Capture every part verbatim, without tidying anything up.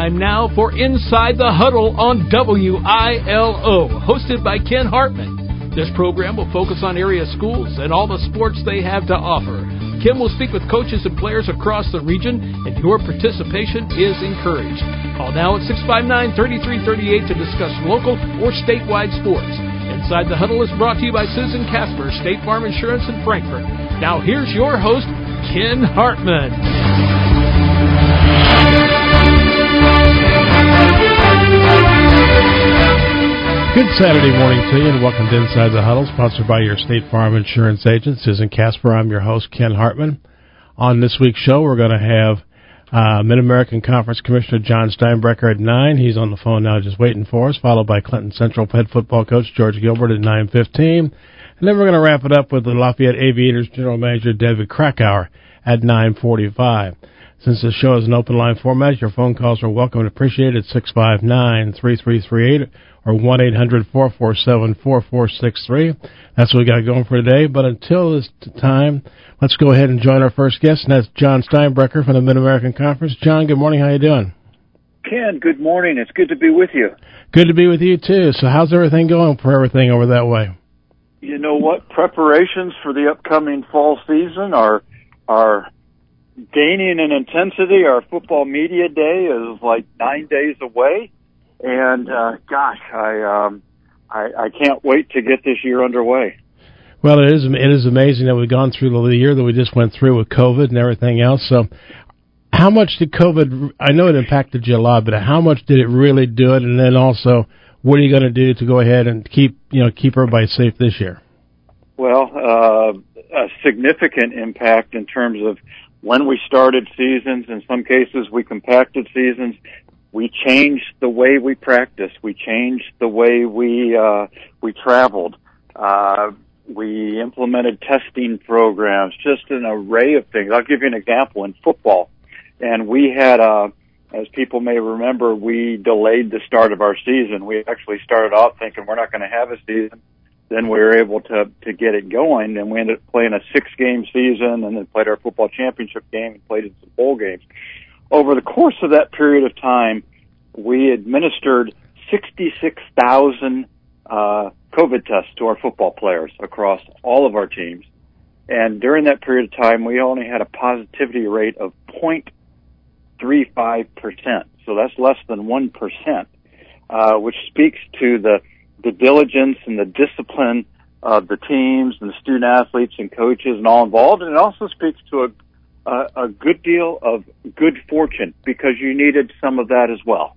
Time now for Inside the Huddle on W I L O, hosted by Ken Hartman. This program will focus on area schools and all the sports they have to offer. Ken will speak with coaches and players across the region, and your participation is encouraged. Call now at six five nine, three three three eight to discuss local or statewide sports. Inside the Huddle is brought to you by Susan Casper, State Farm Insurance in Frankfort. Now here's your host, Ken Hartman. Good Saturday morning to you, and welcome to Inside the Huddle, sponsored by your State Farm Insurance agent, Susan Casper. I'm your host, Ken Hartman. On this week's show, we're going to have uh, Mid-American Conference Commissioner John Steinbrecher at nine. He's on the phone now just waiting for us, followed by Clinton Central head football coach George Gilbert at nine fifteen. And then we're going to wrap it up with the Lafayette Aviators General Manager David Krakauer at nine forty-five. Since the show is an open line format, your phone calls are welcome and appreciated at six five nine, three three three eight or one eight hundred, four four seven, four four six three. That's what we got going for today. But until this time, let's go ahead and join our first guest, and that's John Steinbrecher from the Mid-American Conference. John, good morning. How you doing? Ken, good morning. It's good to be with you. Good to be with you, too. So how's everything going for everything over that way? You know what? Preparations for the upcoming fall season are are gaining in intensity. Our football media day is like nine days away. And, uh, gosh, I, um, I, I can't wait to get this year underway. Well, it is, it is amazing that we've gone through the year that we just went through with COVID and everything else. So how much did COVID, I know it impacted you a lot, but how much did it really do it? And then also, what are you going to do to go ahead and keep, you know, keep everybody safe this year? Well, uh, a significant impact in terms of when we started seasons. In some cases, we compacted seasons. We changed the way we practiced. We changed the way we uh, we traveled. Uh, we implemented testing programs, just an array of things. I'll give you an example in football. And we had, uh, as people may remember, we delayed the start of our season. We actually started off thinking we're not going to have a season. Then we were able to to get it going, and we ended up playing a six-game season, and then played our football championship game and played in some bowl games. Over the course of that period of time, we administered sixty-six thousand uh, COVID tests to our football players across all of our teams. And during that period of time, we only had a positivity rate of zero point three five percent. So that's less than one percent, uh, which speaks to the, the diligence and the discipline of the teams and the student athletes and coaches and all involved. And it also speaks to a Uh, a good deal of good fortune, because you needed some of that as well.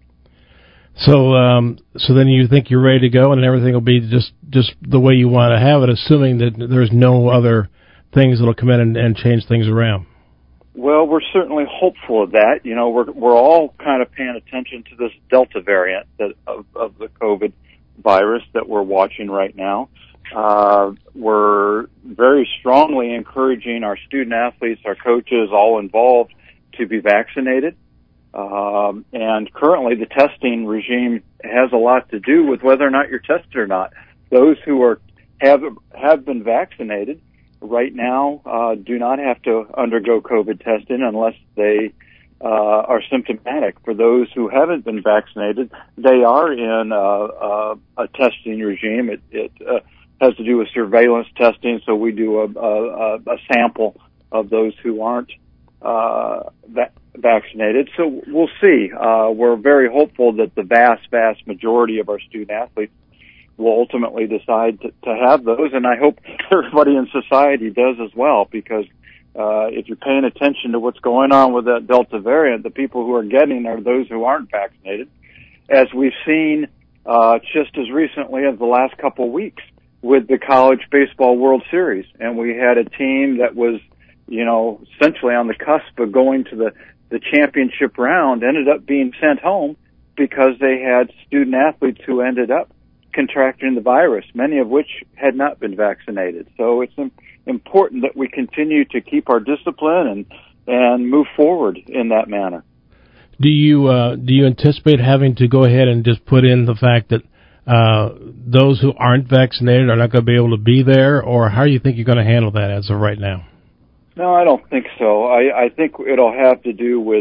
So, um, so then you think you're ready to go, and everything will be just, just the way you want to have it, assuming that there's no other things that'll come in and, and change things around. Well, we're certainly hopeful of that. You know, we're we're all kind of paying attention to this Delta variant that of, of the COVID virus that we're watching right now. Uh, we're very strongly encouraging our student athletes, our coaches, all involved, to be vaccinated. Um, and currently the testing regime has a lot to do with whether or not you're tested or not. Those who are, have, have been vaccinated right now, uh, do not have to undergo COVID testing unless they, uh, are symptomatic. For those who haven't been vaccinated, they are in, uh, uh a testing regime. It, it, uh, has to do with surveillance testing, so we do a, a, a sample of those who aren't uh, va- vaccinated. So we'll see. Uh, we're very hopeful that the vast, vast majority of our student athletes will ultimately decide to, to have those, and I hope everybody in society does as well, because uh, if you're paying attention to what's going on with that Delta variant, the people who are getting are those who aren't vaccinated, as we've seen uh, just as recently as the last couple of weeks with the College Baseball World Series. And we had a team that was, you know, essentially on the cusp of going to the, the championship round, ended up being sent home because they had student athletes who ended up contracting the virus, many of which had not been vaccinated. So it's important that we continue to keep our discipline and, and move forward in that manner. Do you, uh, do you anticipate having to go ahead and just put in the fact that Uh, those who aren't vaccinated are not going to be able to be there, or how do you think you're going to handle that as of right now? No, I don't think so. I, I think it'll have to do with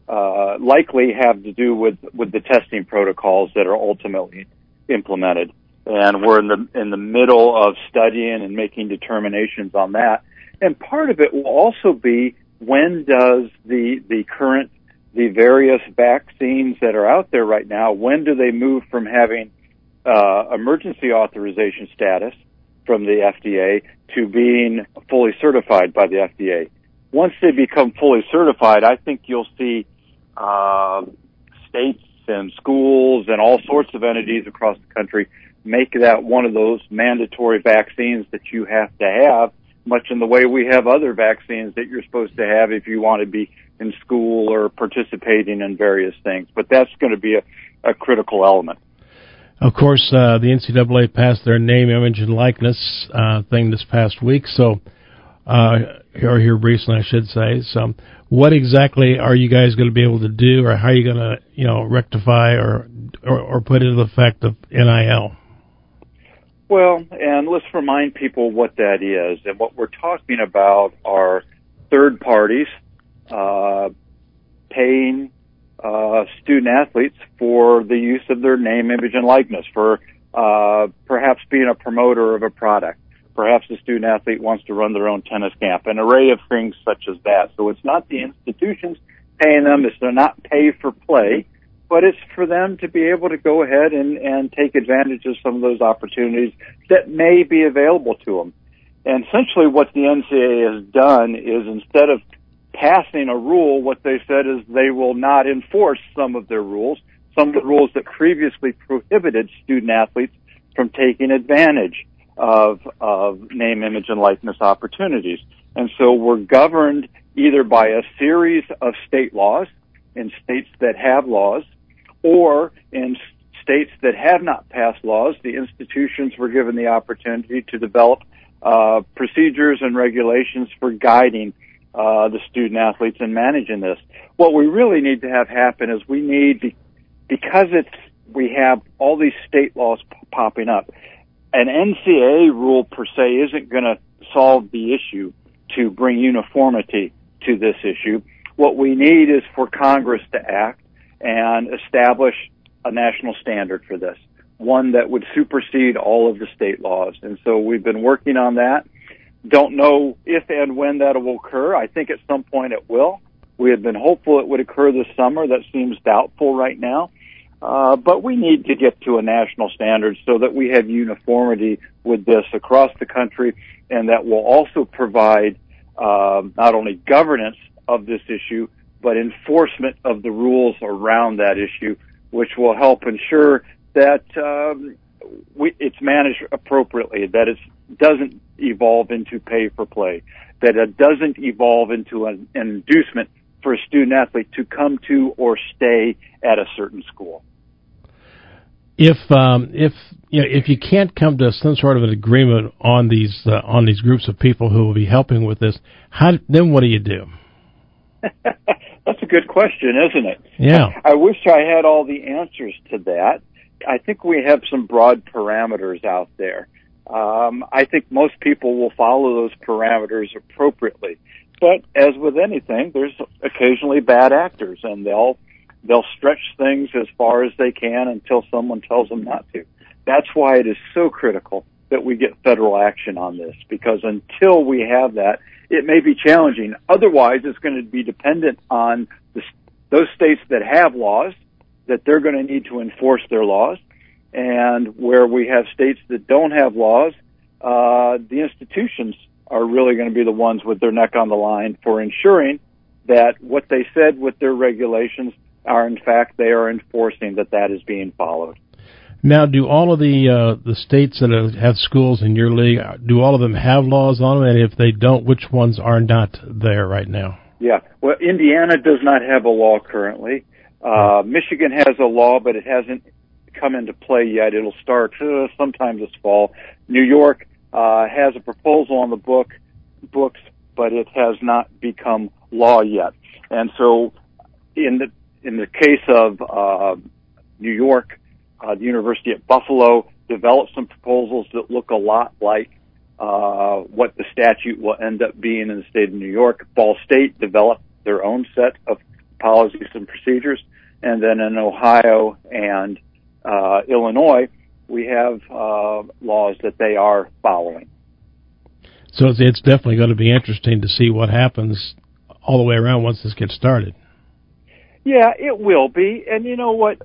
uh, likely have to do with, with the testing protocols that are ultimately implemented. And we're in the, in the middle of studying and making determinations on that. And part of it will also be, when does the, the current, the various vaccines that are out there right now, when do they move from having, uh, emergency authorization status from the F D A to being fully certified by the F D A? Once they become fully certified, I think you'll see, uh, states and schools and all sorts of entities across the country make that one of those mandatory vaccines that you have to have, much in the way we have other vaccines that you're supposed to have if you want to be in school or participating in various things. But that's going to be a, a critical element. Of course, uh, the N C double A passed their name, image, and likeness uh, thing this past week, so uh, or here recently, I should say. So, what exactly are you guys going to be able to do, or how are you going to, you know, rectify or, or or put into effect of N I L? Well, and let's remind people what that is. And what we're talking about are third parties uh, paying uh, student athletes for the use of their name, image, and likeness, for uh, perhaps being a promoter of a product. Perhaps a student athlete wants to run their own tennis camp, an array of things such as that. So it's not the institutions paying them, it's they're not pay for play, but it's for them to be able to go ahead and, and take advantage of some of those opportunities that may be available to them. And essentially what the N C double A has done is, instead of passing a rule, what they said is they will not enforce some of their rules, some of the rules that previously prohibited student athletes from taking advantage of, of name, image, and likeness opportunities. And so we're governed either by a series of state laws in states that have laws, or in states that have not passed laws, the institutions were given the opportunity to develop uh, procedures and regulations for guiding uh, the student athletes in managing this. What we really need to have happen is we need, because it's we have all these state laws p- popping up, an N C double A rule per se isn't going to solve the issue to bring uniformity to this issue. What we need is for Congress to act and establish a national standard for this, one that would supersede all of the state laws. And so we've been working on that. Don't know if and when that will occur. I think at some point it will. We had been hopeful it would occur this summer. That seems doubtful right now. Uh, but we need to get to a national standard so that we have uniformity with this across the country, and that will also provide uh, not only governance of this issue, but enforcement of the rules around that issue, which will help ensure that um, we, it's managed appropriately, that it doesn't evolve into pay for play, that it doesn't evolve into an, an inducement for a student athlete to come to or stay at a certain school. If um, if you know, if you can't come to some sort of an agreement on these uh, on these groups of people who will be helping with this, how then what do you do? That's a good question, isn't it? Yeah. I wish I had all the answers to that. I think we have some broad parameters out there. Um, I think most people will follow those parameters appropriately. But as with anything, there's occasionally bad actors, and they'll they'll stretch things as far as they can until someone tells them not to. That's why it is so critical that we get federal action on this, because until we have that, it may be challenging. Otherwise, it's going to be dependent on the, those states that have laws, that they're going to need to enforce their laws. And where we have states that don't have laws, uh, the institutions are really going to be the ones with their neck on the line for ensuring that what they said with their regulations are, in fact, they are enforcing that that is being followed. Now, do all of the uh, the states that have schools in your league, do all of them have laws on them? And if they don't, which ones are not there right now? Yeah, well, Indiana does not have a law currently. Uh, Michigan has a law, but it hasn't come into play yet. It'll start uh, sometime this fall. New York uh, has a proposal on the book books, but it has not become law yet. And so, in the in the case of uh, New York, Uh, the University at Buffalo developed some proposals that look a lot like uh, what the statute will end up being in the state of New York. Ball State developed their own set of policies and procedures. And then in Ohio and uh, Illinois, we have uh, laws that they are following. So it's, it's definitely going to be interesting to see what happens all the way around once this gets started. Yeah, it will be. And you know what?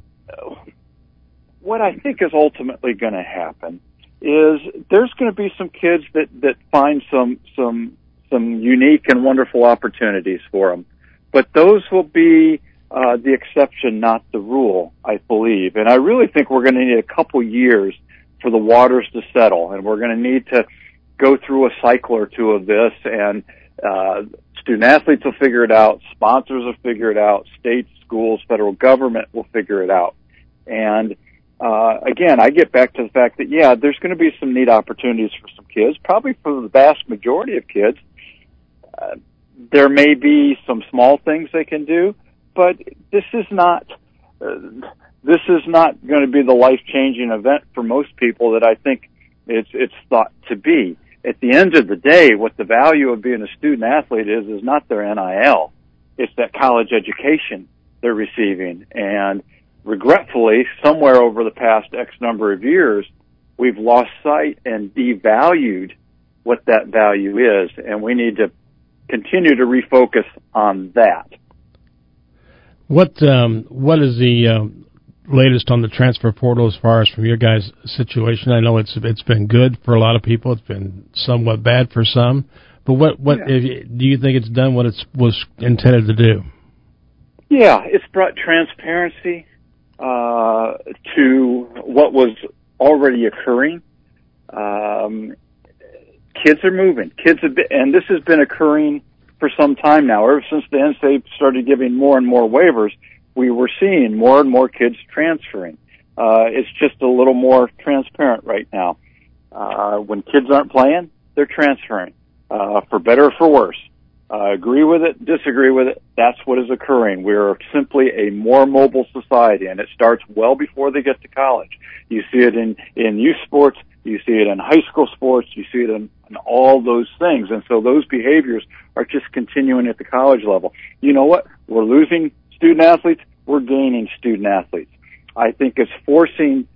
What I think is ultimately going to happen is there's going to be some kids that, that find some some some unique and wonderful opportunities for them. But those will be uh, the exception, not the rule, I believe. And I really think we're going to need a couple years for the waters to settle, and we're going to need to go through a cycle or two of this, and uh, student athletes will figure it out, sponsors will figure it out, states, schools, federal government will figure it out. And uh, again, I get back to the fact that, yeah, there's going to be some neat opportunities for some kids, probably for the vast majority of kids. Uh, there may be some small things they can do, but this is not uh, this is not going to be the life-changing event for most people that I think it's it's thought to be. At the end of the day, what the value of being a student athlete is is not their N I L. It's that college education they're receiving. And regretfully, somewhere over the past X number of years, we've lost sight and devalued what that value is, and we need to continue to refocus on that. What um, what is the um, latest on the transfer portal as far as from your guys' situation? I know it's it's been good for a lot of people. It's been somewhat bad for some. But what what yeah. if, do you think it's done what it was intended to do? Yeah, it's brought transparency uh, to what was already occurring. Um, kids are moving. Kids have been, and this has been occurring for some time now. Ever since the N C double A started giving more and more waivers, we were seeing more and more kids transferring. Uh, it's just a little more transparent right now. Uh, when kids aren't playing, they're transferring, uh, for better or for worse. Uh, agree with it, disagree with it, that's what is occurring. We're simply a more mobile society, and it starts well before they get to college. You see it in, in youth sports, you see it in high school sports, you see it in, in all those things. And so those behaviors are just continuing at the college level. You know what? We're losing student athletes, we're gaining student athletes. I think it's forcing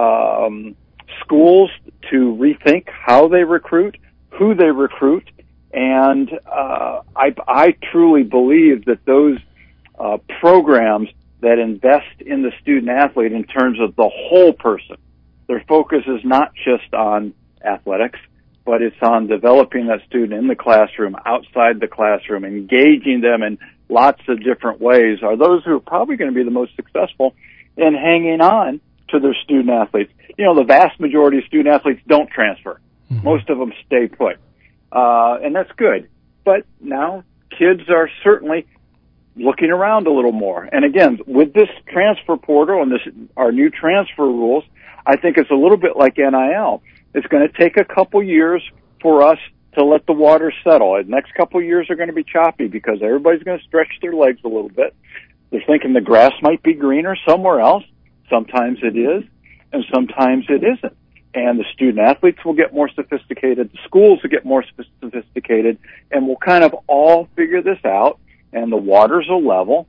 um, schools to rethink how they recruit, who they recruit, and uh, I, I truly believe that those uh, programs that invest in the student athlete in terms of the whole person, their focus is not just on athletics, but it's on developing that student in the classroom, outside the classroom, engaging them in lots of different ways, are those who are probably going to be the most successful in hanging on to their student athletes. You know, the vast majority of student athletes don't transfer. Mm-hmm. Most of them stay put. Uh, and that's good. But now kids are certainly looking around a little more. And again, with this transfer portal and this, our new transfer rules, I think it's a little bit like N I L. It's going to take a couple years for us to let the water settle. The next couple years are going to be choppy because everybody's going to stretch their legs a little bit. They're thinking the grass might be greener somewhere else. Sometimes it is, and sometimes it isn't. And the student athletes will get more sophisticated, the schools will get more sophisticated, and we'll kind of all figure this out, and the waters will level,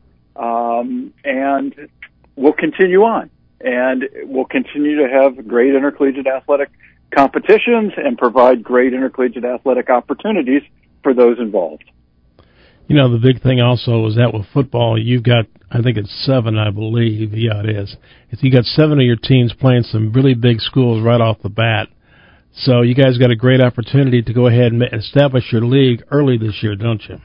um, and we'll continue on. And we'll continue to have great intercollegiate athletic competitions and provide great intercollegiate athletic opportunities for those involved. You know, the big thing also is that with football, you've got, I think it's seven, I believe. Yeah, it is. You got seven of your teams playing some really big schools right off the bat. So you guys got a great opportunity to go ahead and establish your league early this year, don't you?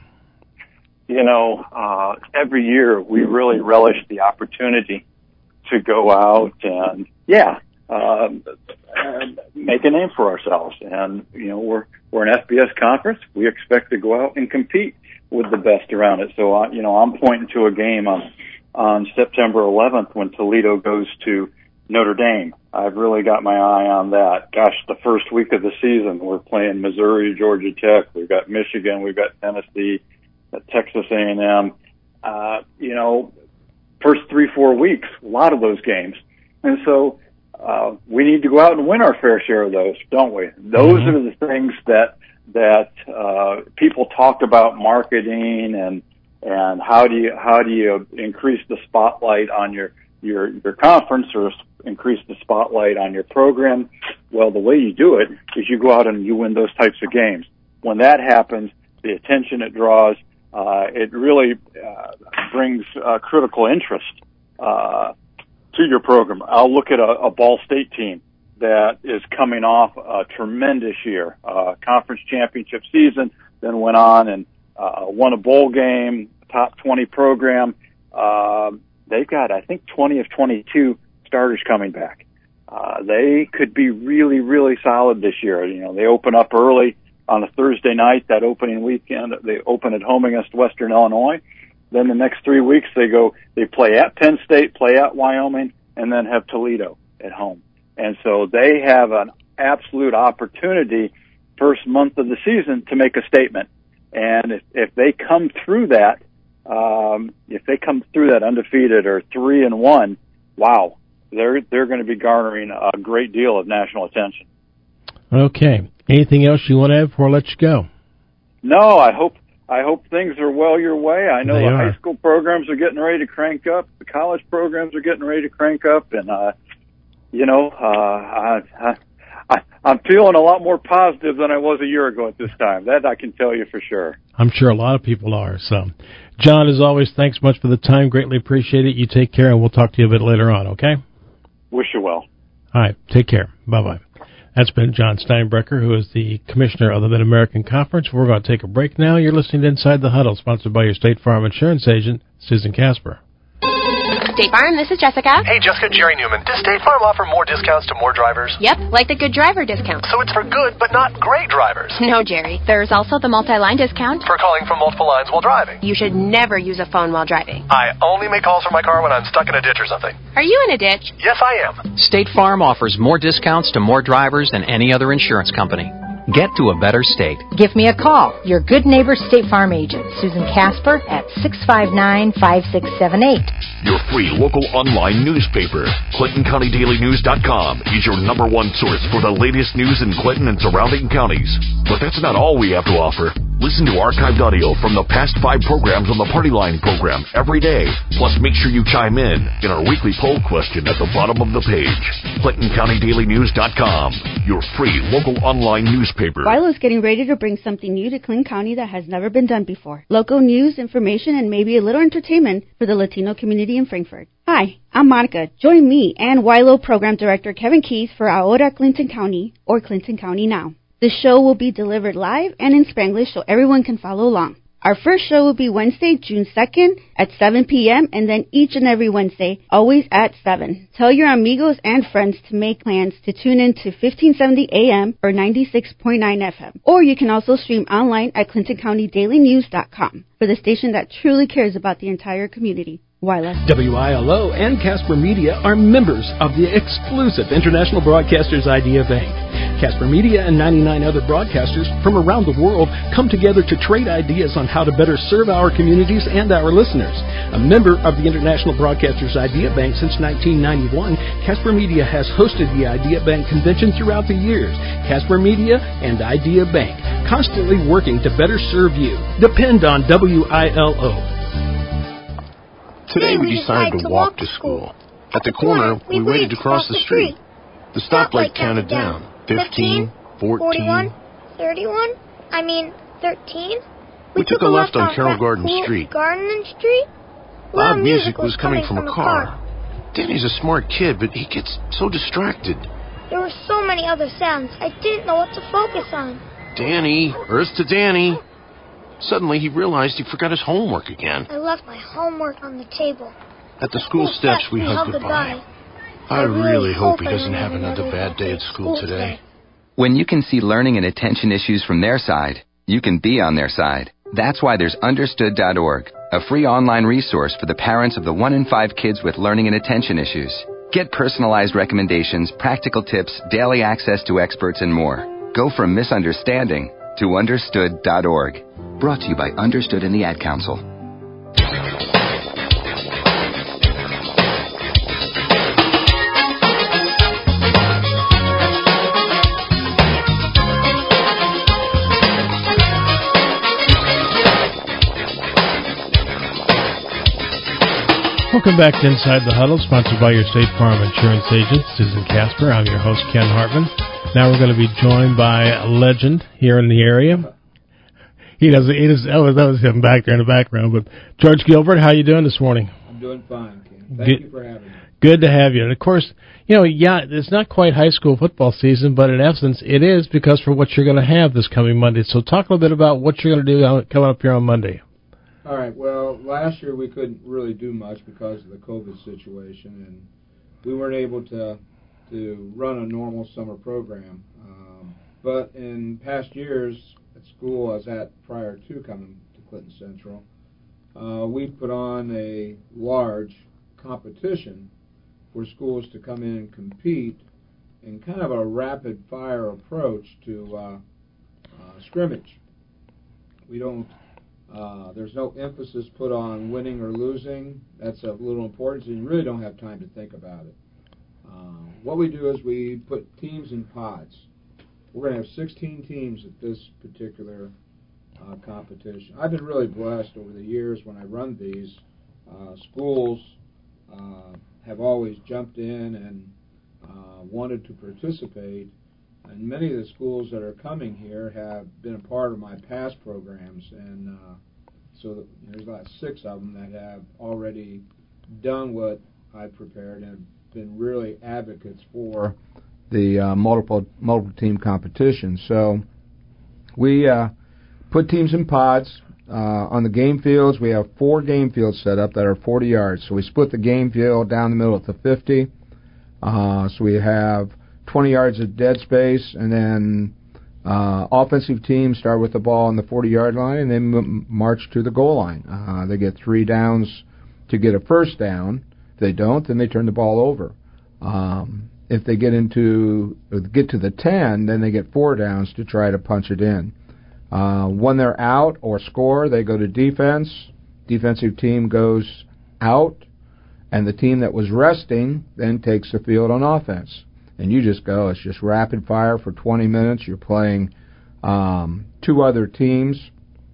You know, uh, every year we really relish the opportunity to go out and, yeah, um, and make a name for ourselves. And, you know, we're, we're an F B S conference. We expect to go out and compete with the best around it. So, uh, you know, I'm pointing to a game on, on September eleventh when Toledo goes to Notre Dame. I've really got my eye on that. Gosh, the first week of the season, we're playing Missouri, Georgia Tech. We've got Michigan. We've got Tennessee, Texas A and M. Uh, you know, first three, four weeks, a lot of those games. And so, uh, we need to go out and win our fair share of those, don't we? Those mm-hmm. are the things that, that, uh, people talk about marketing and, And how do you how do you increase the spotlight on your your your conference or increase the spotlight on your program? Well, the way you do it is you go out and you win those types of games. When that happens, the attention it draws, uh, it really uh, brings uh, critical interest uh, to your program. I'll look at a, a Ball State team that is coming off a tremendous year, uh, conference championship season, then went on and uh, won a bowl game, top twenty program. Uh, they've got, I think, twenty of twenty-two starters coming back. Uh, they could be really, really solid this year. You know, they open up early on a Thursday night, that opening weekend. They open at home against Western Illinois. Then the next three weeks they go, they play at Penn State, play at Wyoming, and then have Toledo at home. And so they have an absolute opportunity first month of the season to make a statement. And if, if they come through that, um, if they come through that undefeated or three and one, wow, they're they're going to be garnering a great deal of national attention. Okay. Anything else you want to add before I let you go? No, I hope I hope things are well your way. I know They the are. high school programs are getting ready to crank up. The college programs are getting ready to crank up, and uh, you know, uh, I, I, I, I'm feeling a lot more positive than I was a year ago at this time. That I can tell you for sure. I'm sure a lot of people are. So, John, as always, thanks much for the time. Greatly appreciate it. You take care, and we'll talk to you a bit later on, okay? Wish you well. All right. Take care. Bye-bye. That's been John Steinbrecher, who is the commissioner of the Mid-American Conference. We're going to take a break now. You're listening to Inside the Huddle, sponsored by your State Farm Insurance agent, Susan Casper. State Farm, this is Jessica. Hey, Jessica, Jerry Newman. Does State Farm offer more discounts to more drivers? Yep, like the good driver discount. So it's for good, but not great drivers. No, Jerry. There's also the multi-line discount. For calling from multiple lines while driving. You should never use a phone while driving. I only make calls from my car when I'm stuck in a ditch or something. Are you in a ditch? Yes, I am. State Farm offers more discounts to more drivers than any other insurance company. Get to a better state. Give me a call. Your good neighbor State Farm agent, Susan Casper, at six five nine, five six seven eight. Your free local online newspaper, Clinton County Daily News dot com, is your number one source for the latest news in Clinton and surrounding counties. But that's not all we have to offer. Listen to archived audio from the past five programs on the Party Line program every day. Plus, make sure you chime in in our weekly poll question at the bottom of the page. Clinton County Daily News dot com, your free local online newspaper. WILO is getting ready to bring something new to Clinton County that has never been done before. Local news, information, and maybe a little entertainment for the Latino community in Frankfort. Hi, I'm Monica. Join me and WILO Program Director Kevin Keys for Ahora Clinton County, or Clinton County Now. The show will be delivered live and in Spanglish so everyone can follow along. Our first show will be Wednesday, June second at seven p.m. and then each and every Wednesday, always at seven. Tell your amigos and friends to make plans to tune in to fifteen seventy A M or ninety-six point nine F M. Or you can also stream online at Clinton County Daily News dot com for the station that truly cares about the entire community. WILO. W I L O and Casper Media are members of the exclusive International Broadcasters Idea Bank. Casper Media and ninety-nine other broadcasters from around the world come together to trade ideas on how to better serve our communities and our listeners. A member of the International Broadcasters Idea Bank since nineteen ninety-one, Casper Media has hosted the Idea Bank convention throughout the years. Casper Media and Idea Bank, constantly working to better serve you. Depend on W I L O. Today we decided to walk to school. At the corner, we waited to cross the street. The stoplight counted down. Fifteen, fourteen, thirty-one, I mean, thirteen. We took a left on Carroll Garden Street. Garden Street? Loud music was coming from a car. Danny's a smart kid, but he gets so distracted. There were so many other sounds, I didn't know what to focus on. Danny, Earth to Danny. Suddenly, he realized he forgot his homework again. I left my homework on the table. At the school steps, we hugged goodbye. I really hope he doesn't have another bad day at school today. When you can see learning and attention issues from their side, you can be on their side. That's why there's understood dot org, a free online resource for the parents of the one in five kids with learning and attention issues. Get personalized recommendations, practical tips, daily access to experts, and more. Go from misunderstanding to understood dot org. Brought to you by Understood and the Ad Council. Welcome back to Inside the Huddle, sponsored by your State Farm Insurance agent, Susan Casper. I'm your host, Ken Hartman. Now we're going to be joined by a legend here in the area. He doesn't. He doesn't. That was, that was him back there in the background. But George Gilbert, how you doing this morning? I'm doing fine, Ken. Thank good, you for having me. Good to have you. And of course, you know, yeah, it's not quite high school football season, but in essence, it is because for what you're going to have this coming Monday. So talk a little bit about what you're going to do coming up here on Monday. All right. Well, last year we couldn't really do much because of the COVID situation, and we weren't able to to run a normal summer program. Um, but in past years at school I was at prior to coming to Clinton Central, uh, we put on a large competition for schools to come in and compete in kind of a rapid-fire approach to uh, uh, scrimmage. We don't. Uh, there's no emphasis put on winning or losing. That's of little importance, and you really don't have time to think about it. Uh, what we do is we put teams in pods. We're going to have sixteen teams at this particular uh, competition. I've been really blessed over the years when I run these. Uh, schools uh, have always jumped in and uh, wanted to participate, and many of the schools that are coming here have been a part of my past programs, and uh, so there's about six of them that have already done what I prepared and have been really advocates for the uh, multiple multiple team competition. So we uh, put teams in pods. Uh, on the game fields, we have four game fields set up that are forty yards. So we split the game field down the middle at the fifty. Uh, so we have twenty yards of dead space, and then uh, offensive teams start with the ball on the forty-yard line and then m- march to the goal line. Uh, they get three downs to get a first down. If they don't, then they turn the ball over. Um, if they get into get to the ten, then they get four downs to try to punch it in. Uh, when they're out or score, they go to defense. Defensive team goes out, and the team that was resting then takes the field on offense. And you just go. It's just rapid fire for twenty minutes. You're playing um, two other teams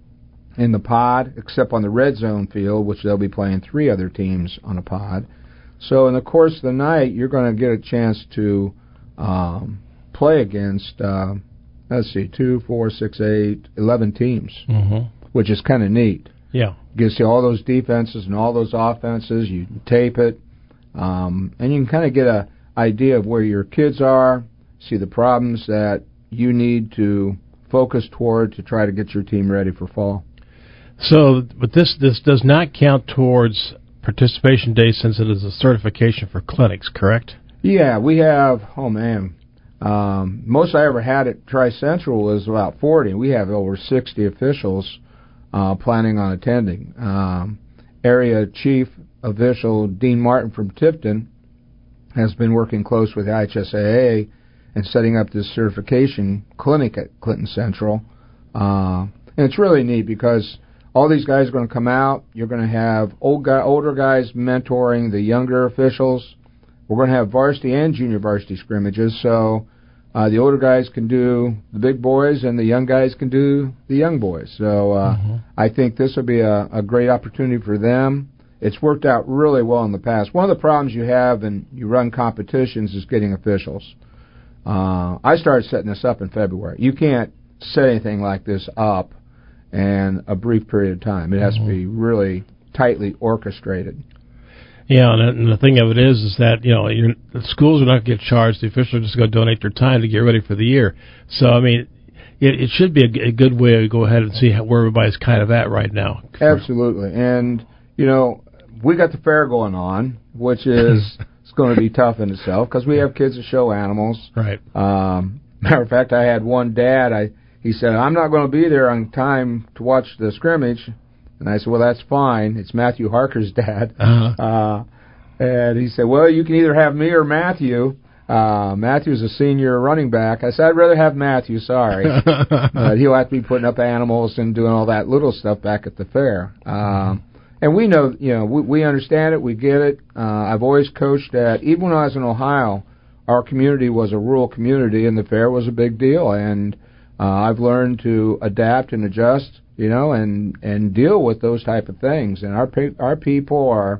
in the pod, except on the red zone field, which they'll be playing three other teams on a pod. So in the course of the night, you're going to get a chance to um, play against, uh, let's see, two, four, six, eight, eleven teams, mm-hmm. which is kind of neat. Yeah. You see all those defenses and all those offenses. You can tape it, um, and you can kind of get a idea of where your kids are, see the problems that you need to focus toward to try to get your team ready for fall. So, but this this does not count towards participation day since it is a certification for clinics, correct? Yeah, we have, oh man, um, most I ever had at Tri-Central was about forty. We have over sixty officials uh, planning on attending. Um, Area Chief Official Dean Martin from Tipton has been working close with the I H S A A and setting up this certification clinic at Clinton Central. Uh, and it's really neat because all these guys are going to come out. You're going to have old guy, older guys mentoring the younger officials. We're going to have varsity and junior varsity scrimmages, so uh, the older guys can do the big boys and the young guys can do the young boys. So uh, mm-hmm. I think this will be a, a great opportunity for them. It's worked out really well in the past. One of the problems you have when you run competitions is getting officials. Uh, I started setting this up in February. You can't set anything like this up in a brief period of time. It has mm-hmm. to be really tightly orchestrated. Yeah, and, and the thing of it is, is that you know you're, the schools are not going to get charged. The officials are just going to donate their time to get ready for the year. So I mean, it, it should be a, a good way to go ahead and see how, where everybody's kind of at right now. Absolutely, and you know we got the fair going on, which is it's going to be tough in itself because we have kids that show animals. Right. Um, matter of fact, I had one dad. I he said I'm not going to be there on time to watch the scrimmage. And I said, well, that's fine. It's Matthew Harker's dad. Uh-huh. Uh, and he said, well, you can either have me or Matthew. Uh, Matthew's a senior running back. I said, I'd rather have Matthew, sorry. uh, he'll have to be putting up animals and doing all that little stuff back at the fair. Uh, and we know, you know, we, we understand it. We get it. Uh, I've always coached at, even when I was in Ohio, our community was a rural community, and the fair was a big deal. And uh, I've learned to adapt and adjust, you know, and, and deal with those type of things. And our pe- our people are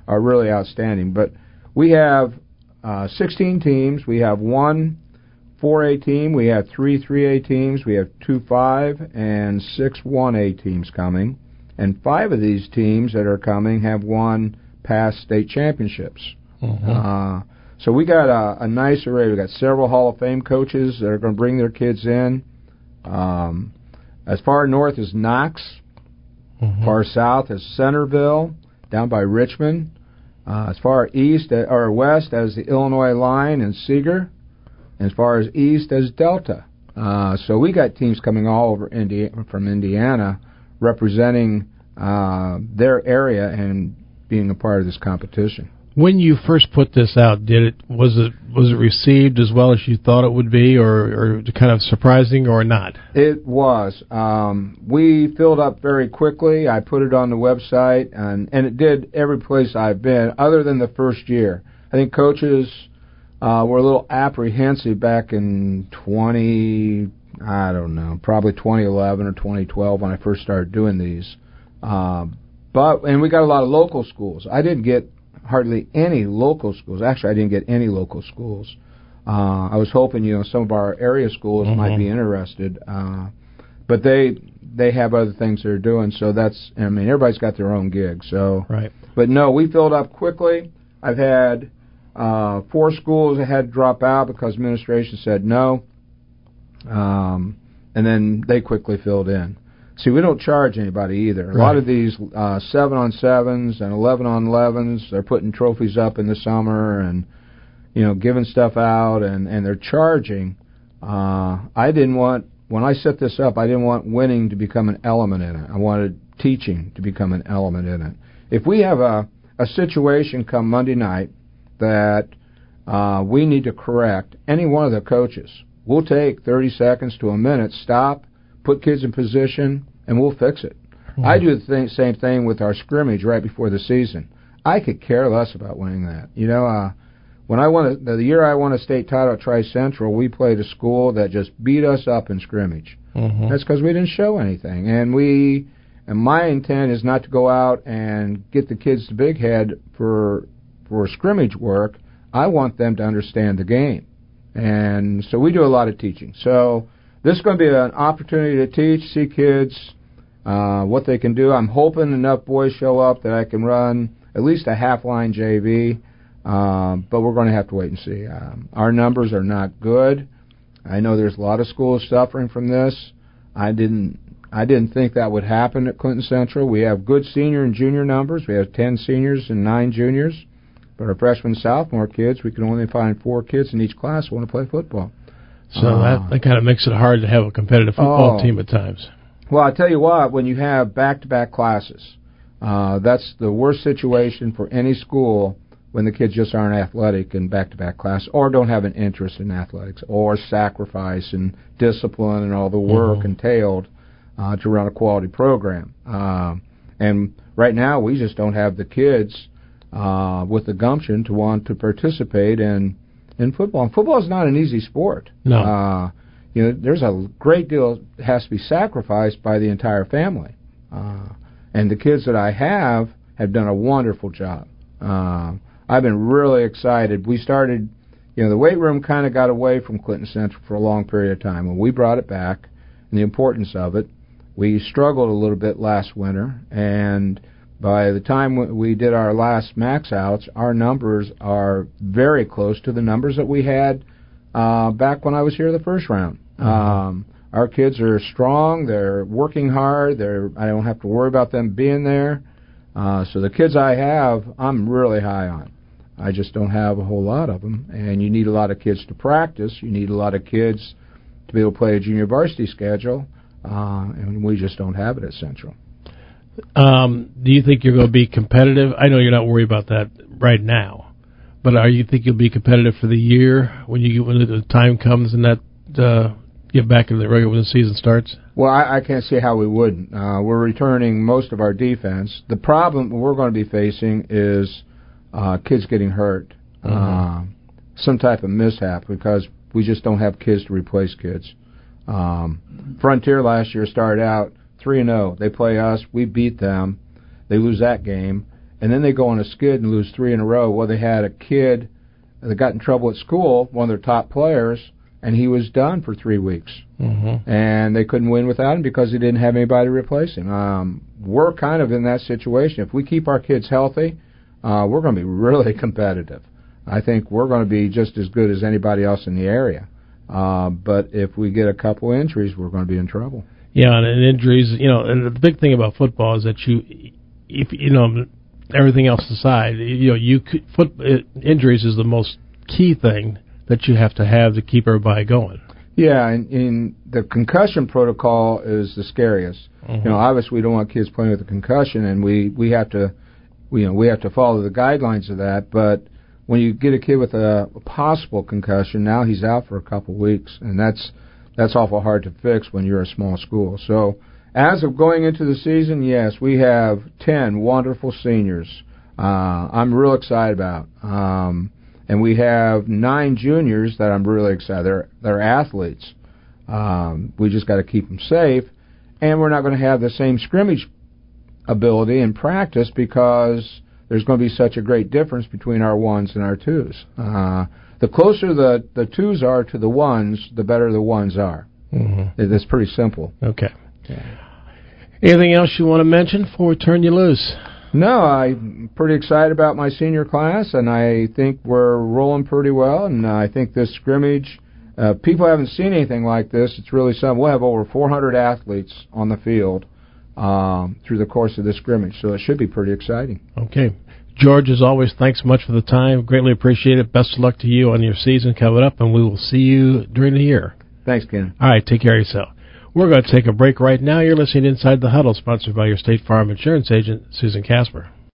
are really outstanding. But we have uh, sixteen teams. We have one four A team. We have three three A teams. We have two five and six one A teams coming. And five of these teams that are coming have won past state championships. Mm-hmm. Uh, so we got a, a nice array. We got several Hall of Fame coaches that are going to bring their kids in. Um, as far north as Knox, mm-hmm. far south as Centerville, down by Richmond. Uh, as far east uh, or west as the Illinois line and Seeger, and as far as east as Delta. Uh, so we got teams coming all over Indiana, from Indiana, representing uh, their area and being a part of this competition. When you first put this out, did it was it was it received as well as you thought it would be, or, or kind of surprising, or not? It was. Um, we filled up very quickly. I put it on the website, and, and it did every place I've been, other than the first year. I think coaches uh, were a little apprehensive back in twenty, I don't know, probably twenty eleven or twenty twelve when I first started doing these. Uh, but and we got a lot of local schools. I didn't get hardly any local schools. Actually, I didn't get any local schools. Uh, I was hoping, you know, some of our area schools mm-hmm. might be interested, uh, but they they have other things they're doing. So that's, I mean, everybody's got their own gig. So, right. But no, we filled up quickly. I've had uh, four schools that had to drop out because administration said no, um, and then they quickly filled in. See, we don't charge anybody either. A right. lot of these uh, seven on sevens and eleven on elevens, they're putting trophies up in the summer and, you know, giving stuff out, and, and they're charging. Uh, I didn't want, when I set this up, I didn't want winning to become an element in it. I wanted teaching to become an element in it. If we have a, a situation come Monday night that uh, we need to correct, any one of the coaches, we'll take thirty seconds to a minute, stop, put kids in position, and we'll fix it. Mm-hmm. I do the th- same thing with our scrimmage right before the season. I could care less about winning that. You know, uh, when I won a, the year I won a state title at Tri-Central, we played a school that just beat us up in scrimmage. Mm-hmm. That's because we didn't show anything. And we, and my intent is not to go out and get the kids to Big Head for for scrimmage work. I want them to understand the game. And so we do a lot of teaching. So this is going to be an opportunity to teach, see kids uh, what they can do. I'm hoping enough boys show up that I can run at least a half-line J V, um, but we're going to have to wait and see. Um, our numbers are not good. I know there's a lot of schools suffering from this. I didn't I didn't think that would happen at Clinton Central. We have good senior and junior numbers. We have ten seniors and nine juniors. But our freshman and sophomore kids, we can only find four kids in each class who want to play football. So uh, that, that kind of makes it hard to have a competitive football oh, team at times. Well, I tell you what, when you have back-to-back classes, uh, that's the worst situation for any school when the kids just aren't athletic in back-to-back class, or don't have an interest in athletics, or sacrifice and discipline and all the work mm-hmm. entailed uh, to run a quality program. Uh, and right now, we just don't have the kids uh, with the gumption to want to participate in in football. And football is not an easy sport. No. Uh, you know, there's a great deal that has to be sacrificed by the entire family. Uh, and the kids that I have have done a wonderful job. Uh, I've been really excited. We started, you know, the weight room kind of got away from Clinton Central for a long period of time. When we brought it back and the importance of it, we struggled a little bit last winter, and by the time we did our last max outs, our numbers are very close to the numbers that we had uh, back when I was here the first round. Mm-hmm. Um, our kids are strong. They're working hard. They're I don't have to worry about them being there. Uh, so the kids I have, I'm really high on. I just don't have a whole lot of them. And you need a lot of kids to practice. You need a lot of kids to be able to play a junior varsity schedule. Uh, and we just don't have it at Central. Um, do you think you're going to be competitive? I know you're not worried about that right now, but are you think you'll be competitive for the year when you when the time comes and that uh, get back in the regular when the season starts? Well, I, I can't see how we wouldn't. Uh, we're returning most of our defense. The problem we're going to be facing is uh, kids getting hurt, mm-hmm. uh, some type of mishap, because we just don't have kids to replace kids. Um, Frontier last year started out three and oh. They play us. We beat them. They lose that game. and then they go on a skid and lose three in a row. Well, they had a kid that got in trouble at school, one of their top players, and he was done for three weeks. Mm-hmm. And they couldn't win without him because he didn't have anybody to replace him. Um, we're kind of in that situation. If we keep our kids healthy, uh, we're going to be really competitive. I think we're going to be just as good as anybody else in the area. Uh, but if we get a couple injuries, we're going to be in trouble. Yeah, and, and injuries, you know, and the big thing about football is that you, if you know, everything else aside, you know, you could, foot injuries is the most key thing that you have to have to keep everybody going. Yeah, and, and the concussion protocol is the scariest. Mm-hmm. You know, obviously we don't want kids playing with a concussion, and we, we have to, we, you know, we have to follow the guidelines of that. But when you get a kid with a, a possible concussion, now he's out for a couple of weeks, and that's that's awful hard to fix when you're a small school. So as of going into the season, yes, we have ten wonderful seniors. Uh, I'm real excited about. Um, And we have nine juniors that I'm really excited. They're, they're athletes. Um, we just got to keep them safe. And we're not going to have the same scrimmage ability in practice because there's going to be such a great difference between our ones and our twos. Uh, the closer the, the twos are to the ones, the better the ones are. Mm-hmm. It's pretty simple. Okay. Yeah. Anything else you want to mention before we turn you loose? No, I'm pretty excited about my senior class, and I think we're rolling pretty well, and I think this scrimmage, uh, people haven't seen anything like this. It's really something. We'll have over four hundred athletes on the field um, through the course of this scrimmage, so it should be pretty exciting. Okay. George, as always, thanks so much for the time. Greatly appreciate it. Best of luck to you on your season coming up, and we will see you during the year. Thanks, Ken. All right, take care of yourself. We're going to take a break right now. You're listening to Inside the Huddle, sponsored by your State Farm Insurance agent, Susan Casper.